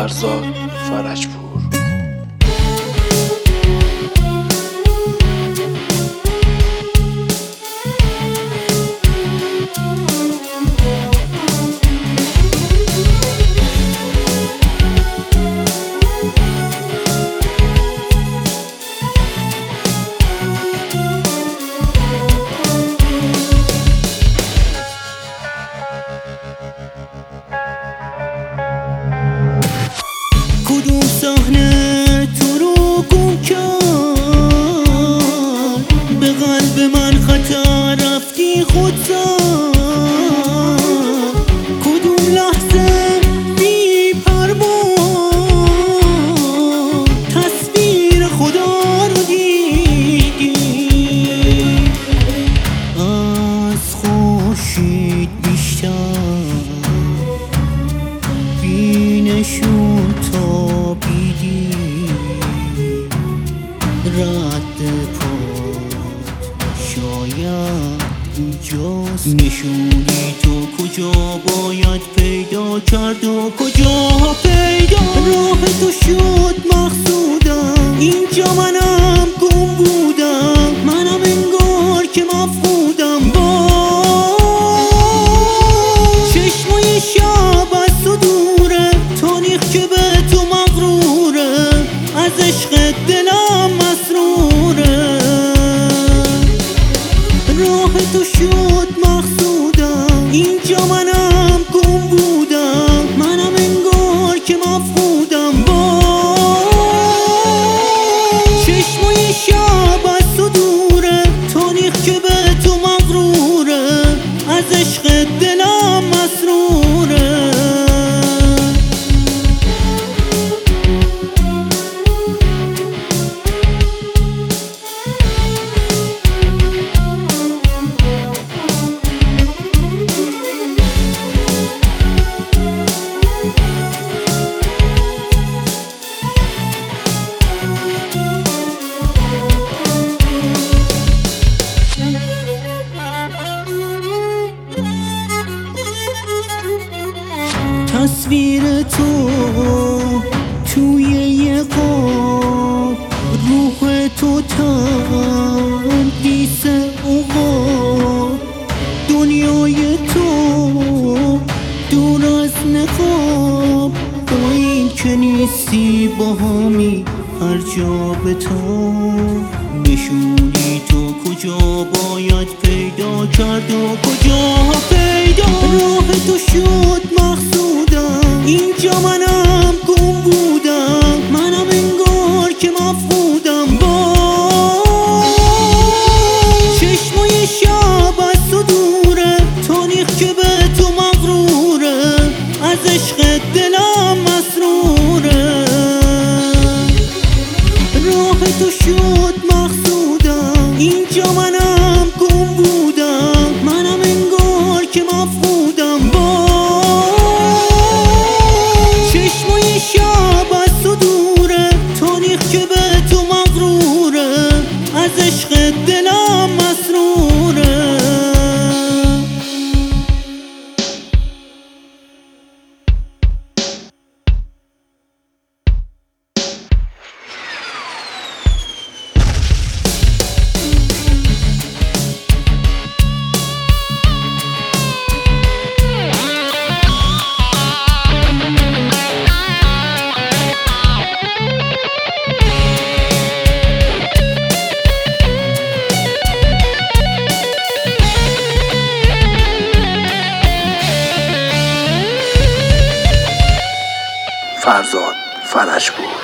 فرزاد فرجپور. کدوم صحنه تو رو گم کرد، به قلب من خطر رفتی خودسر. کدوم لحظه بی پروا تصویر خدا رو دیدی، از خورشید بیشتر بینشون تابیدی. رد پات شاید اینجاست، نشونی تو کجا باید پیدا کرد و کجا پیدا. راه تو شد مقصودم، اینجا منم گم بودم، منم انگار که مفقودم. با چشمای شب از تو دوره، تاریخ که به تو مغروره، از عشق دلم مسروره. راه تو شد مقصودم، اینجا منم گم بودم، منم انگار که مفقودم. با چشمای شب از تو دوره، تاریخ که به تو مغروره، از عشق دلم مسروره. تصویر تو توی یه قاب، روح تو تندیس عقاب. دنیای تو دور از نقاب، با این که نیستی با همی هر جا به تو. نشونی تو کجا باید پیدا کرد و کجا پیدا. راه تو شد مقصودم، اینجا منم گم بودم، منم انگار که مفقودم. با چشمای شب از تو دوره، تاریخ که به تو مغروره، از عشق دلم مسروره. راه تو شد مقصودم، اینجا منم گم بودم، منم انگار که مفقودم. با چشمای شب از تو دوره، تاریخ که به تو مغروره، از عشق دلم مسروره. فرزاد فرجپور.